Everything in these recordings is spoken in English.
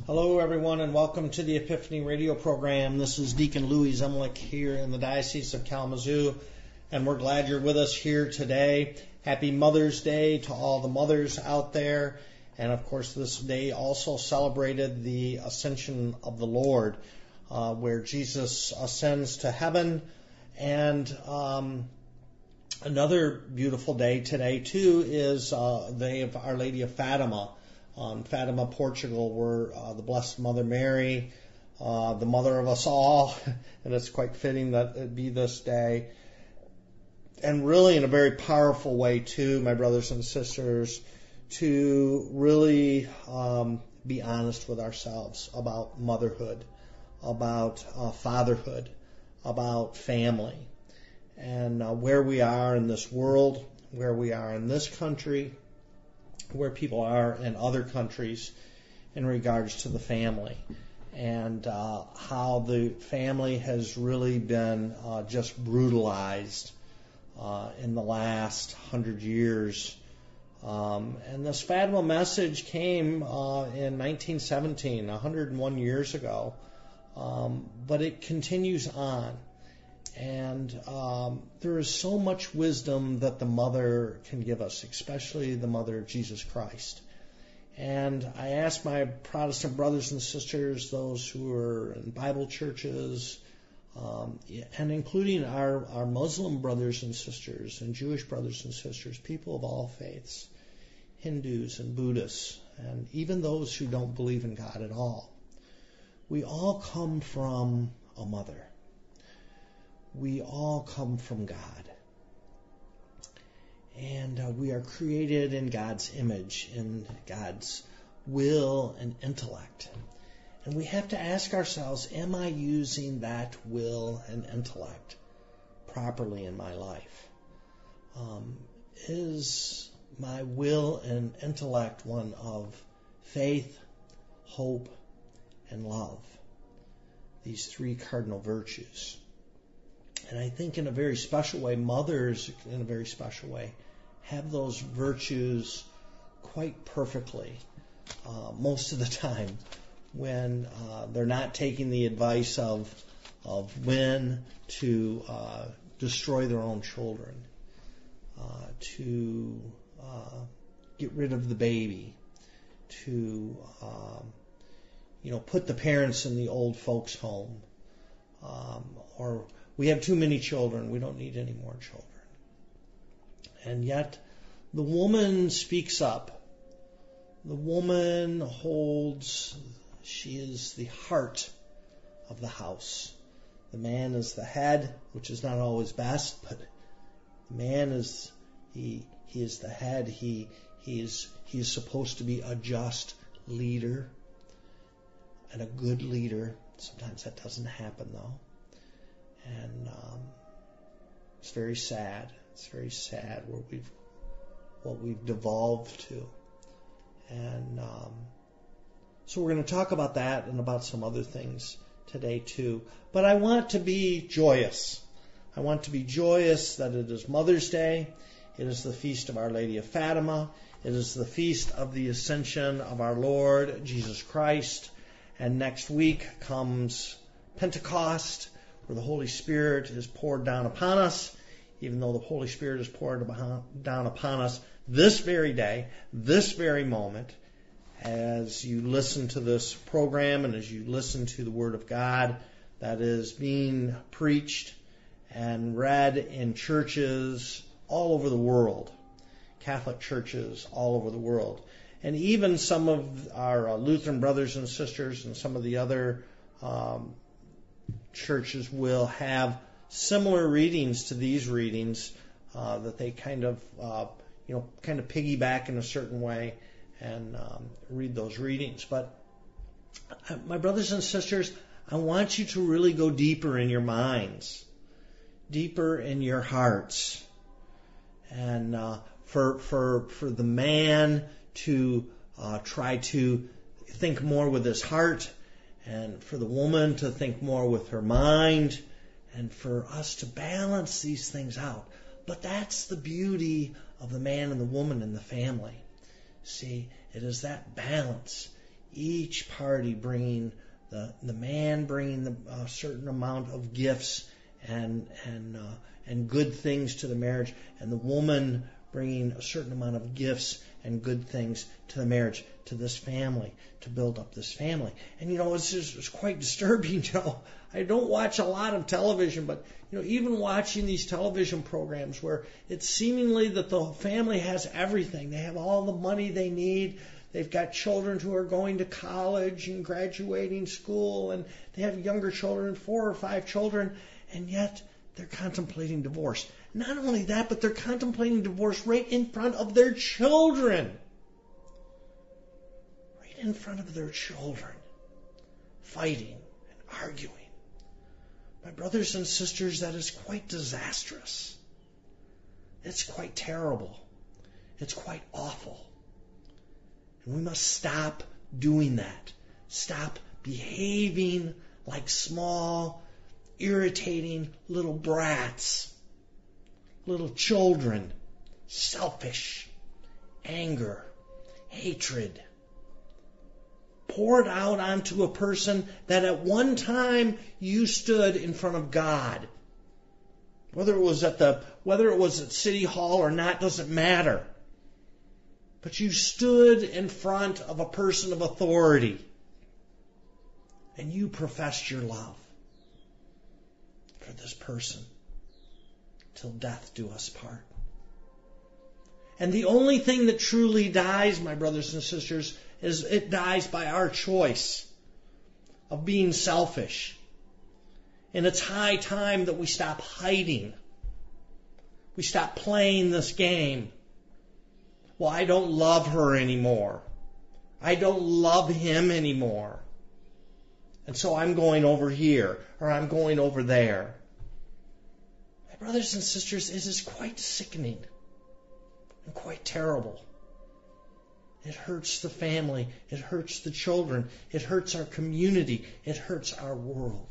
Hello, everyone, and welcome to the Epiphany Radio program. This is Deacon Louis Zemlich here in the Diocese of Kalamazoo, and we're glad you're with us here today. Happy Mother's Day to all the mothers out there. And, of course, this day also celebrated the Ascension of the Lord, where Jesus ascends to heaven. And another beautiful day today, too, is the day of Our Lady of Fatima. Fatima, Portugal, where the Blessed Mother Mary, the mother of us all, and it's quite fitting that it be this day. And really in a very powerful way, too, my brothers and sisters, to really be honest with ourselves about motherhood, about fatherhood, about family, and where we are in this world, where we are in this country, where people are in other countries in regards to the family, and how the family has really been just brutalized in the last 100 years. And this Fatima message came in 1917, 101 years ago, but it continues on. And there is so much wisdom that the mother can give us, especially the mother of Jesus Christ. And I ask my Protestant brothers and sisters, those who are in Bible churches, and including our Muslim brothers and sisters and Jewish brothers and sisters, people of all faiths, Hindus and Buddhists, and even those who don't believe in God at all. We all come from a mother. We all come from God. And we are created in God's image, in God's will and intellect. And we have to ask ourselves, am I using that will and intellect properly in my life? Is my will and intellect one of faith, hope, and love? These three cardinal virtues. And I think in a very special way, mothers in a very special way have those virtues quite perfectly most of the time when they're not taking the advice of when to destroy their own children, to get rid of the baby, to put the parents in the old folks' home, or we have too many children, we don't need any more children. And yet the woman speaks up. The woman she is the heart of the house. The man is the head, which is not always best, but the man is, he is the head. He is supposed to be a just leader and a good leader. Sometimes that doesn't happen, though. And it's very sad. It's very sad what we've devolved to. And so we're going to talk about that and about some other things today too. But I want to be joyous. I want to be joyous that it is Mother's Day. It is the feast of Our Lady of Fatima. It is the feast of the Ascension of our Lord Jesus Christ. And next week comes Pentecost, where the Holy Spirit is poured down upon us, even though the Holy Spirit is poured down upon us this very day, this very moment, as you listen to this program and as you listen to the Word of God that is being preached and read in churches all over the world, Catholic churches all over the world. And even some of our Lutheran brothers and sisters and some of the other churches will have similar readings to these readings that they kind of piggyback in a certain way and read those readings. But my brothers and sisters, I want you to really go deeper in your minds, deeper in your hearts, and for the man to try to think more with his heart, and for the woman to think more with her mind, and for us to balance these things out. But that's the beauty of the man and the woman in the family. See, it is that balance. Each party bringing the man bringing a certain amount of gifts and good things to the marriage, and the woman bringing a certain amount of gifts and good things to the marriage, to this family, to build up this family. And it's quite disturbing. I don't watch a lot of television, but even watching these television programs where it's seemingly that the family has everything. They have all the money they need. They've got children who are going to college and graduating school, and they have younger children, 4 or 5 children, and yet they're contemplating divorce. Not only that, but they're contemplating divorce right in front of their children. Right in front of their children. Fighting and arguing. My brothers and sisters, that is quite disastrous. It's quite terrible. It's quite awful. And we must stop doing that. Stop behaving like small, irritating little brats, little children, selfish, anger, hatred, poured out onto a person that at one time you stood in front of God. Whether it was at City Hall or not doesn't matter. But you stood in front of a person of authority and you professed your love for this person till death do us part. And the only thing that truly dies, my brothers and sisters, is it dies by our choice of being selfish. And it's high time that we stop hiding. We stop playing this game. Well, I don't love her anymore. I don't love him anymore. And so I'm going over here, or I'm going over there. My brothers and sisters, it is quite sickening and quite terrible. It hurts the family. It hurts the children. It hurts our community. It hurts our world.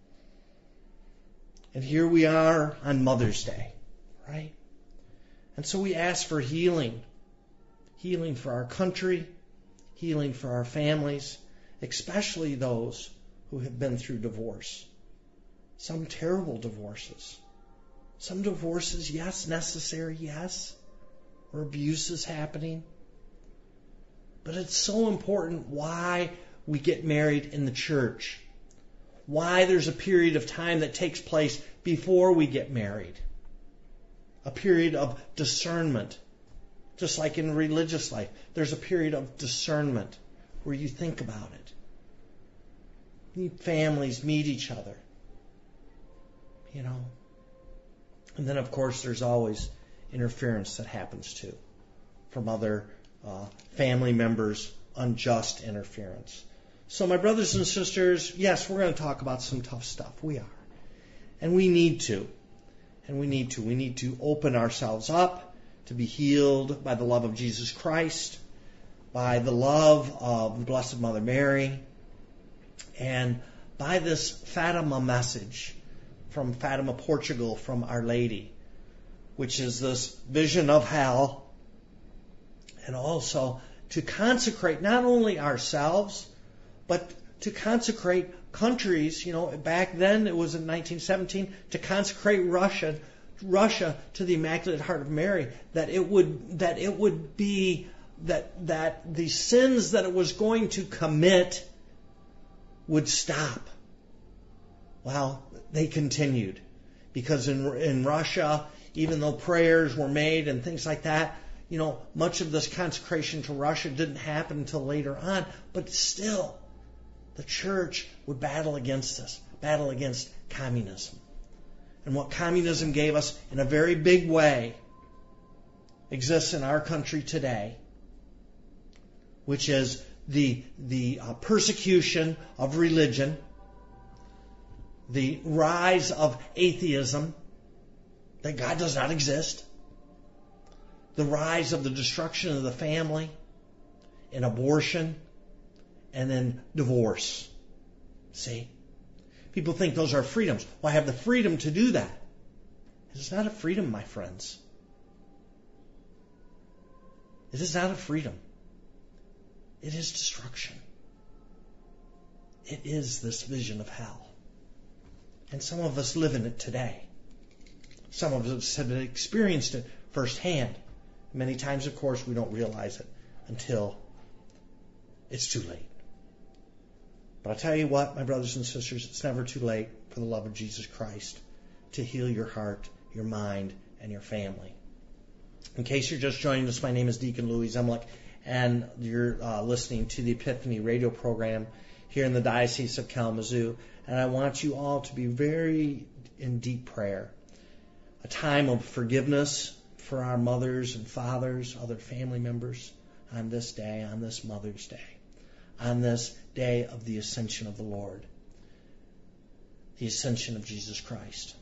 And here we are on Mother's Day, right? And so we ask for healing. Healing for our country. Healing for our families. Especially those who have been through divorce. Some terrible divorces. Some divorces, yes, necessary, yes. Where abuse is happening. But it's so important why we get married in the church. Why there's a period of time that takes place before we get married. A period of discernment. Just like in religious life, there's a period of discernment where you think about it. Families meet each other. And then, of course, there's always interference that happens too from other family members, unjust interference. So my brothers and sisters, yes, we're going to talk about some tough stuff. We are. And we need to. We need to open ourselves up to be healed by the love of Jesus Christ, by the love of the Blessed Mother Mary, and by this Fatima message from Fatima, Portugal, from Our Lady, which is this vision of hell, and also to consecrate not only ourselves, but to consecrate countries. Back then it was in 1917, to consecrate Russia to the Immaculate Heart of Mary, that it would be that the sins that it was going to commit would stop. Well, they continued, because in Russia, even though prayers were made and things like that, much of this consecration to Russia didn't happen until later on. But still, the church would battle against this, battle against communism. And what communism gave us in a very big way exists in our country today, which is the persecution of religion, the rise of atheism, that God does not exist, the rise of the destruction of the family, and abortion, and then divorce. See? People think those are freedoms. Well, I have the freedom to do that. It is not a freedom, my friends. It is not a freedom. It is destruction. It is this vision of hell. And some of us live in it today. Some of us have experienced it firsthand. Many times, of course, we don't realize it until it's too late. But I tell you what, my brothers and sisters, it's never too late for the love of Jesus Christ to heal your heart, your mind, and your family. In case you're just joining us, my name is Deacon Louis Zemlich, and you're listening to the Epiphany radio program here in the Diocese of Kalamazoo. And I want you all to be very in deep prayer. A time of forgiveness for our mothers and fathers, other family members on this day, on this Mother's Day, on this day of the ascension of the Lord, the ascension of Jesus Christ.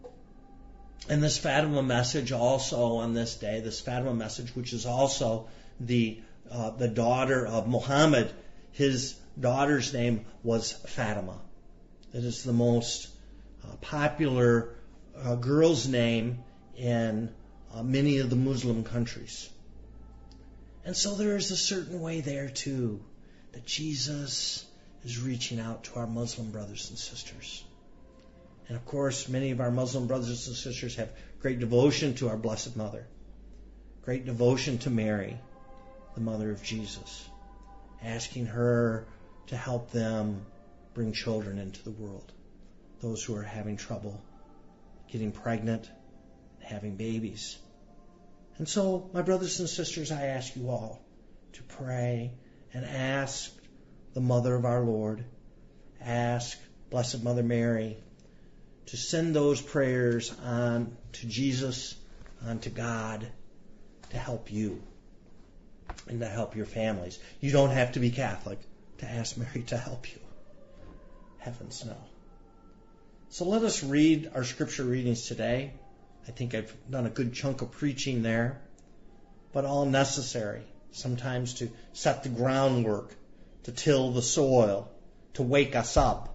And this Fatima message also on this day, this Fatima message, which is also the daughter of Muhammad, his daughter's name was Fatima. It is the most popular girl's name in many of the Muslim countries. And so there is a certain way there too, that Jesus is reaching out to our Muslim brothers and sisters. And of course, many of our Muslim brothers and sisters have great devotion to our Blessed Mother, great devotion to Mary, the mother of Jesus, asking her to help them bring children into the world, those who are having trouble getting pregnant, having babies. And so, my brothers and sisters, I ask you all to pray and ask the Mother of our Lord, ask Blessed Mother Mary to send those prayers on to Jesus, on to God, to help you and to help your families. You don't have to be Catholic to ask Mary to help you. Heavens no. So let us read our scripture readings today. I think I've done a good chunk of preaching there, but all necessary, sometimes to set the groundwork, to till the soil, to wake us up,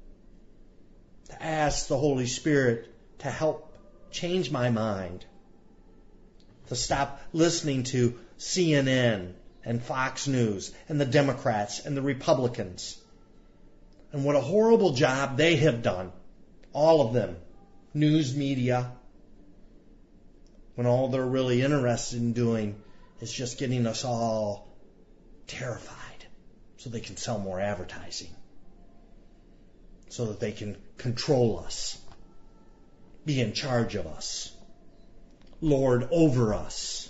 to ask the Holy Spirit to help change my mind, to stop listening to CNN and Fox News and the Democrats and the Republicans. And what a horrible job they have done, all of them, news media, when all they're really interested in doing is just getting us all terrified so they can sell more advertising, so that they can control us, be in charge of us, lord over us,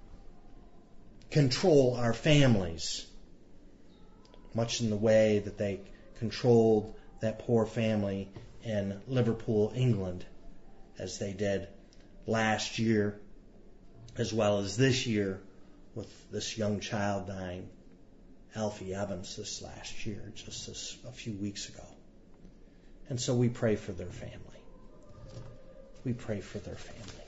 control our families, much in the way that they controlled that poor family in Liverpool, England, as they did last year, as well as this year with this young child dying, Alfie Evans, this last year, just a few weeks ago. And so we pray for their family. We pray for their family.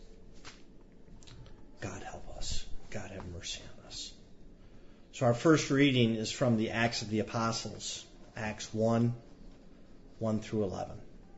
God help us. God have mercy on us. So our first reading is from the Acts of the Apostles, Acts 1 through 11.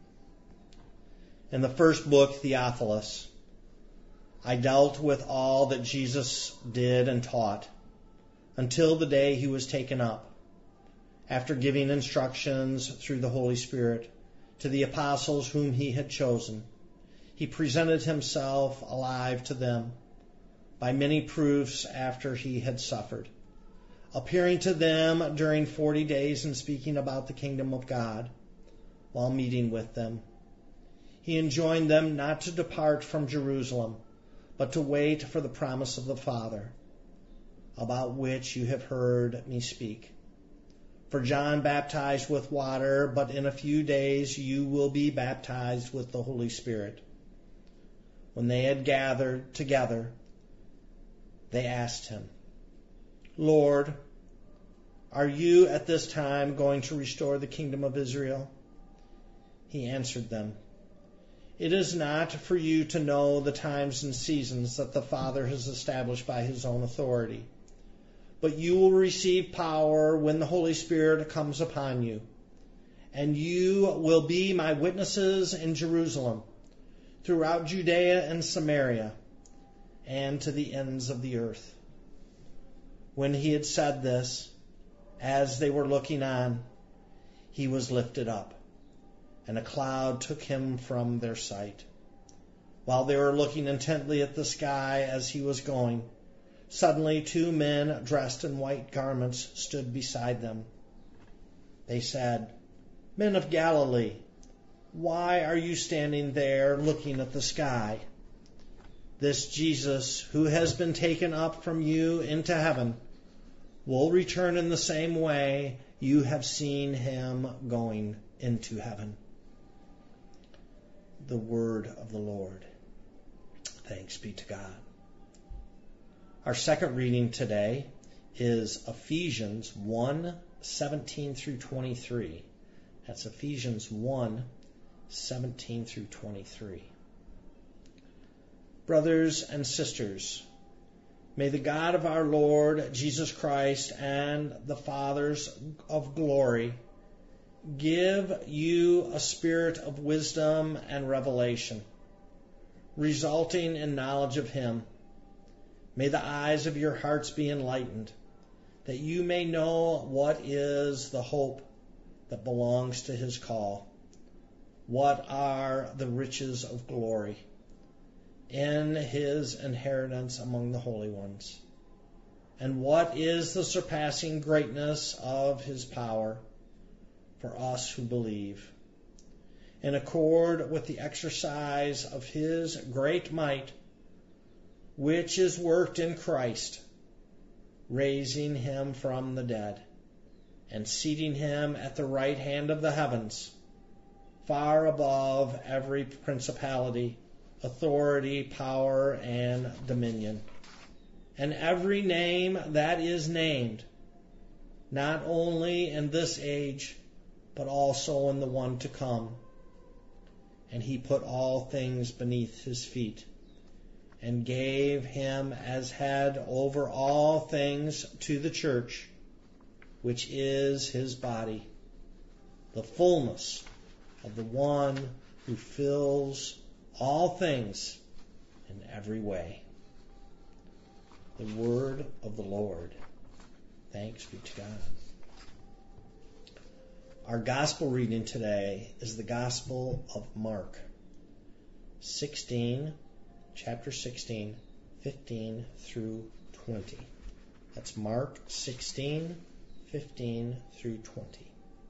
In the first book, Theophilus, I dealt with all that Jesus did and taught until the day he was taken up, after giving instructions through the Holy Spirit to the apostles whom he had chosen. He presented himself alive to them by many proofs after he had suffered, appearing to them during 40 days and speaking about the kingdom of God while meeting with them. He enjoined them not to depart from Jerusalem, but to wait for the promise of the Father, about which you have heard me speak. For John baptized with water, but in a few days you will be baptized with the Holy Spirit. When they had gathered together, they asked him, Lord, are you at this time going to restore the kingdom of Israel? He answered them, It is not for you to know the times and seasons that the Father has established by his own authority. But you will receive power when the Holy Spirit comes upon you. And you will be my witnesses in Jerusalem, throughout Judea and Samaria, and to the ends of the earth. When he had said this, as they were looking on, he was lifted up, and a cloud took him from their sight. While they were looking intently at the sky as he was going, suddenly 2 men dressed in white garments stood beside them. They said, "Men of Galilee, why are you standing there looking at the sky? This Jesus, who has been taken up from you into heaven, will return in the same way you have seen him going into heaven." The word of the Lord. Thanks be to God. Our second reading today is Ephesians 1:17 through 23. That's Ephesians 1:17 through 23. Brothers and sisters, may the God of our Lord Jesus Christ and the Fathers of glory give you a spirit of wisdom and revelation, resulting in knowledge of him. May the eyes of your hearts be enlightened, that you may know what is the hope that belongs to his call, what are the riches of glory in his inheritance among the holy ones, and what is the surpassing greatness of his power for us who believe, in accord with the exercise of his great might, which is worked in Christ, raising him from the dead, and seating him at the right hand of the heavens, far above every principality, authority, power, and dominion, and every name that is named, not only in this age, but also in the one to come. And he put all things beneath his feet, and gave him as head over all things to the church, which is his body, the fullness of the one who fills all things in every way. The word of the Lord. Thanks be to God. Our gospel reading today is the Gospel of Mark, chapter 16, 15 through 20. That's Mark 16, 15 through 20.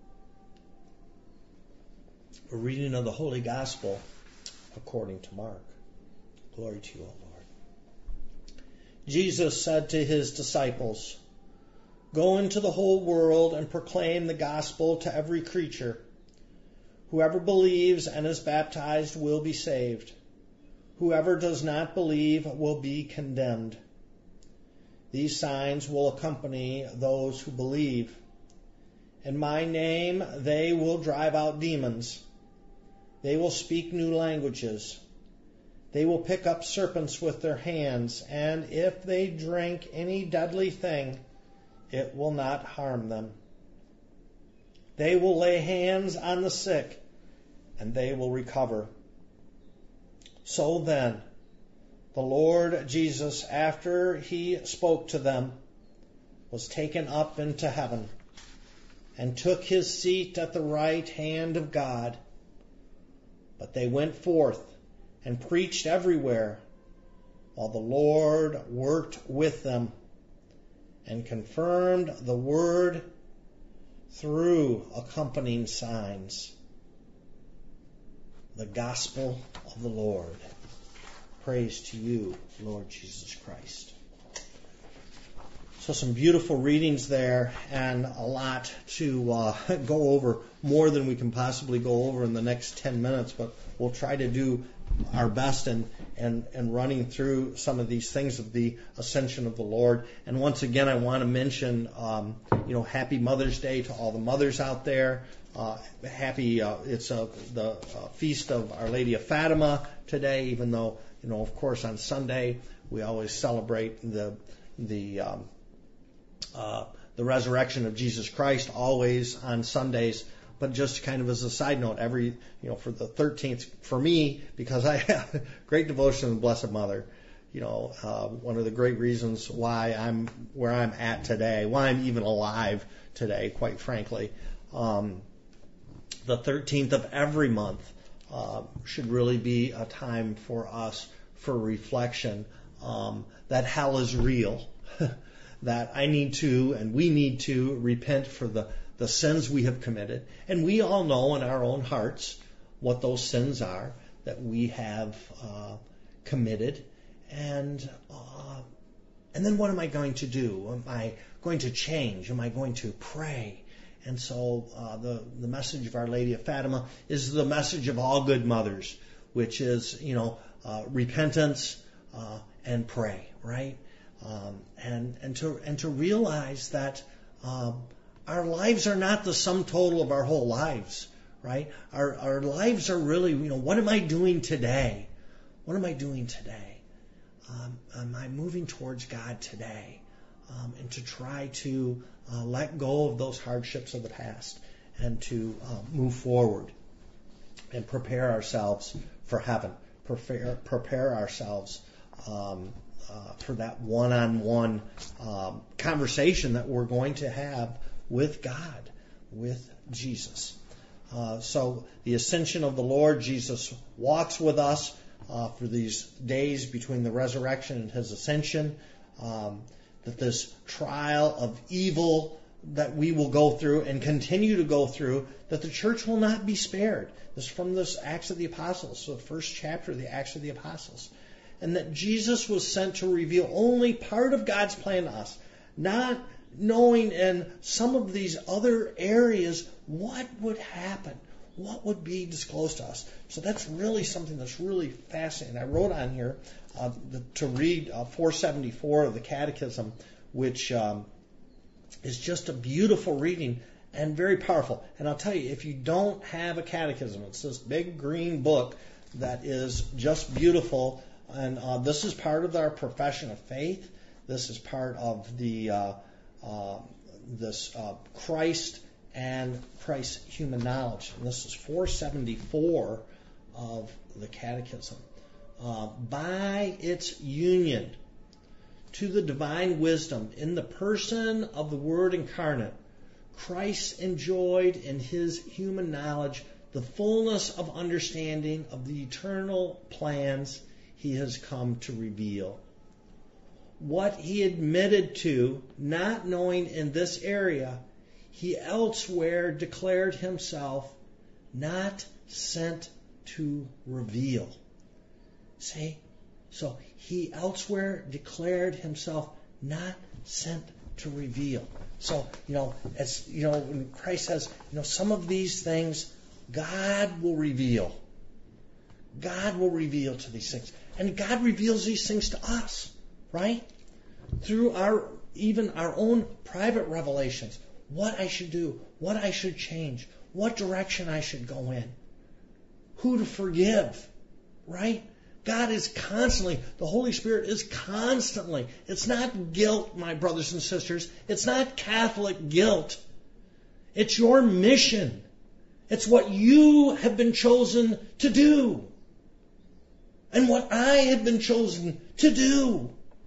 A reading of the Holy Gospel according to Mark. Glory to you, O Lord. Jesus said to his disciples, "Go into the whole world and proclaim the gospel to every creature. Whoever believes and is baptized will be saved. Whoever does not believe will be condemned. These signs will accompany those who believe. In my name they will drive out demons. They will speak new languages. They will pick up serpents with their hands, and if they drink any deadly thing, it will not harm them. They will lay hands on the sick, and they will recover." So then, the Lord Jesus, after he spoke to them, was taken up into heaven, and took his seat at the right hand of God. But they went forth and preached everywhere, while the Lord worked with them and confirmed the word through accompanying signs. The Gospel of the Lord. Praise to you, Lord Jesus Christ. So some beautiful readings there, and a lot to go over, more than we can possibly go over in the next 10 minutes, but we'll try to do our best in running through some of these things of the ascension of the Lord. And once again, I want to mention, Happy Mother's Day to all the mothers out there. It's the feast of Our Lady of Fatima today, even though, of course, on Sunday we always celebrate the resurrection of Jesus Christ, always on Sundays. But just kind of as a side note, for the 13th, for me, because I have great devotion to the Blessed Mother, one of the great reasons why I'm where I'm at today, why I'm even alive today, quite frankly, the 13th of every month should really be a time for us for reflection, that hell is real, that I need to and we need to repent for the sins we have committed. And we all know in our own hearts what those sins are that we have committed. And then what am I going to do? Am I going to change? Am I going to pray? And so the message of Our Lady of Fatima is the message of all good mothers, which is, repentance and pray, right? And to realize that our lives are not the sum total of our whole lives, right? Our lives are really, what am I doing today? What am I doing today? Am I moving towards God today? And to try to let go of those hardships of the past and to move forward and prepare ourselves for heaven, prepare ourselves for that one-on-one conversation that we're going to have with God, with Jesus. So the ascension of the Lord Jesus walks with us for these days between the resurrection and his ascension. That this trial of evil that we will go through and continue to go through, that the church will not be spared. This is from this Acts of the Apostles, so the first chapter of the Acts of the Apostles. And that Jesus was sent to reveal only part of God's plan to us, not knowing in some of these other areas what would happen, what would be disclosed to us. So that's really something that's really fascinating. I wrote on here to read 474 of the Catechism, which is just a beautiful reading and very powerful. And I'll tell you, if you don't have a catechism, it's this big green book that is just beautiful. And this is part of our profession of faith. This is part of the Christ and Christ's human knowledge. And this is 474 of the Catechism. By its union to the divine wisdom in the person of the Word incarnate, Christ enjoyed in his human knowledge the fullness of understanding of the eternal plans he has come to reveal. What he admitted to, not knowing in this area, he elsewhere declared himself not sent to reveal. See? So he elsewhere declared himself not sent to reveal. So, as when Christ says, some of these things God will reveal. God will reveal to these things. And God reveals these things to us, right? Through our own private revelations. What I should do, what I should change, what direction I should go in, who to forgive, right? God is constantly, the Holy Spirit is constantly, it's not guilt, my brothers and sisters. It's not Catholic guilt. It's your mission. It's what you have been chosen to do. And what I have been chosen to do.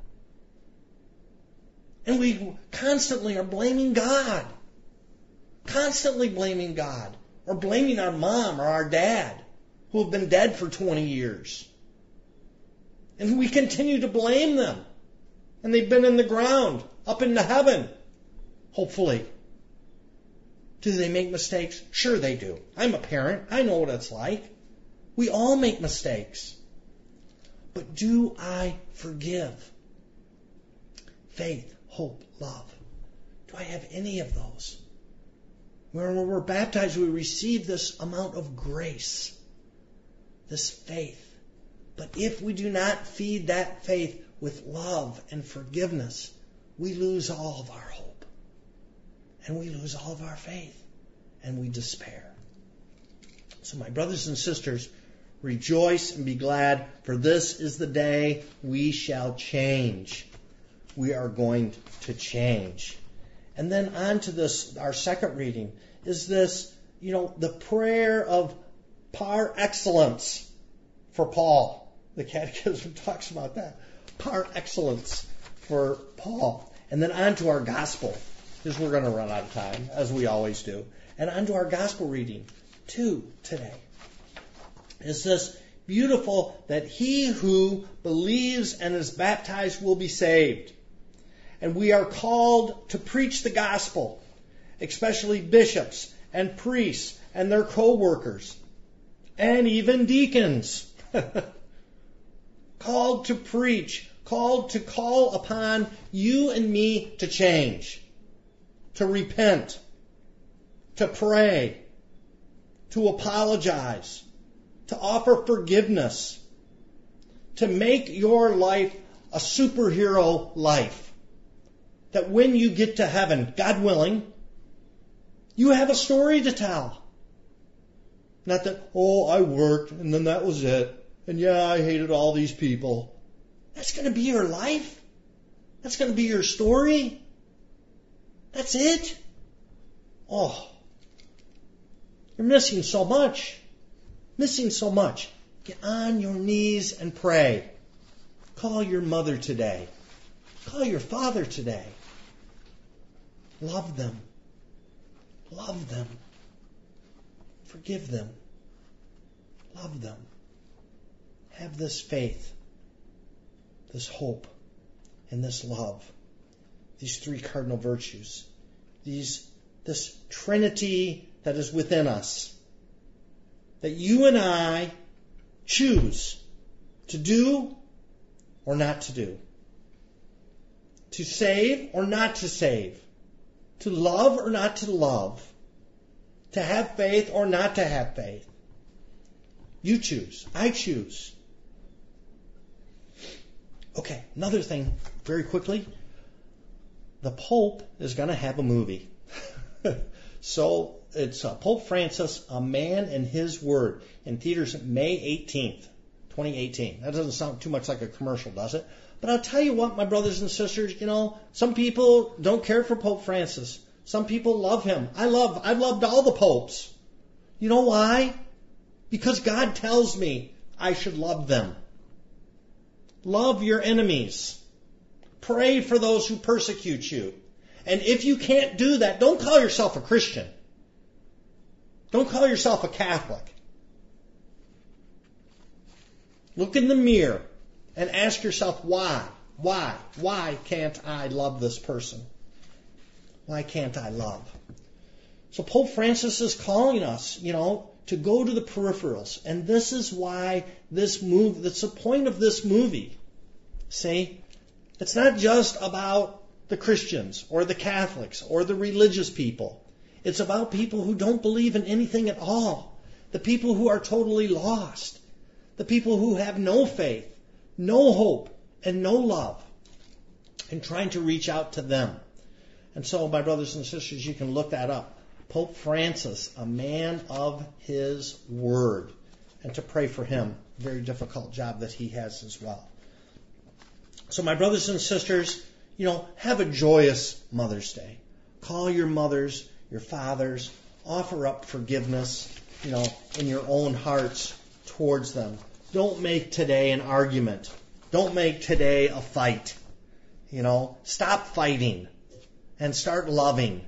And we constantly are blaming God. Constantly blaming God. Or blaming our mom or our dad, who have been dead for 20 years. And we continue to blame them. And they've been in the ground, up into heaven. Hopefully. Do they make mistakes? Sure they do. I'm a parent. I know what it's like. We all make mistakes. But do I forgive? Faith, hope, love. Do I have any of those? When we're baptized, we receive this amount of grace, this faith. But if we do not feed that faith with love and forgiveness, we lose all of our hope. And we lose all of our faith. And we despair. So my brothers and sisters, rejoice and be glad, for this is the day we shall change. We are going to change. And then on to this, our second reading, is this, the prayer of par excellence for Paul. The Catechism talks about that. Par excellence for Paul. And then on to our gospel, because we're going to run out of time, as we always do. And on to our gospel reading 2 today is this beautiful that he who believes and is baptized will be saved. And we are called to preach the gospel, especially bishops and priests and their co-workers and even deacons. Called to preach, called to call upon you and me to change, to repent, to pray, to apologize, to offer forgiveness, to make your life a superhero life. That when you get to heaven, God willing, you have a story to tell. Not that, oh, I worked and then that was it. And yeah, I hated all these people. That's going to be your life. That's going to be your story. That's it. Oh, you're missing so much. Missing so much. Get on your knees and pray. Call your mother today. Call your father today. Love them. Love them. Forgive them. Love them. Have this faith, this hope, and this love. These 3 cardinal virtues. This Trinity that is within us. That you and I choose to do or not to do. To save or not to save. To love or not to love. To have faith or not to have faith. You choose. I choose. Okay, another thing, very quickly. The Pope is going to have a movie. So it's Pope Francis, A Man and His Word, in theaters May 18th, 2018. That doesn't sound too much like a commercial, does it? But I'll tell you what, my brothers and sisters, some people don't care for Pope Francis. Some people love him. I've loved all the popes. You know why? Because God tells me I should love them. Love your enemies. Pray for those who persecute you. And if you can't do that, don't call yourself a Christian. Don't call yourself a Catholic. Look in the mirror and ask yourself why. Why can't I love this person? Why can't I love? So Pope Francis is calling us, to go to the peripherals. And this is why that's the point of this movie. See? It's not just about the Christians or the Catholics or the religious people. It's about people who don't believe in anything at all. The people who are totally lost. The people who have no faith, no hope, and no love. And trying to reach out to them. And so, my brothers and sisters, you can look that up. Pope Francis, a man of his word. And to pray for him. Very difficult job that he has as well. So my brothers and sisters, have a joyous Mother's Day. Call your mothers, your fathers, offer up forgiveness, in your own hearts towards them. Don't make today an argument. Don't make today a fight. Stop fighting and start loving.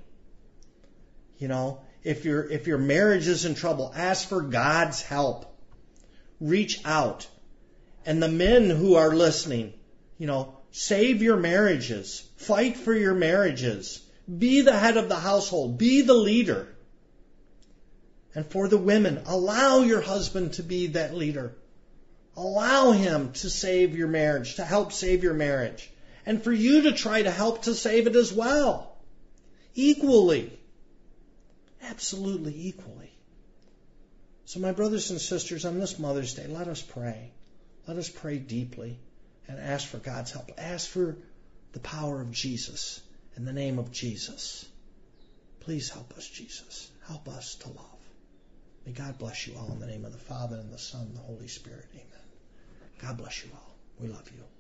If your marriage is in trouble, ask for God's help. Reach out. And the men who are listening, save your marriages. Fight for your marriages. Be the head of the household. Be the leader. And for the women, allow your husband to be that leader. Allow him to save your marriage, to help save your marriage. And for you to try to help to save it as well. Equally. Absolutely equally. So my brothers and sisters, on this Mother's Day, let us pray. Let us pray deeply and ask for God's help. Ask for the power of Jesus in the name of Jesus. Please help us, Jesus. Help us to love. May God bless you all in the name of the Father and the Son and the Holy Spirit. Amen. God bless you all. We love you.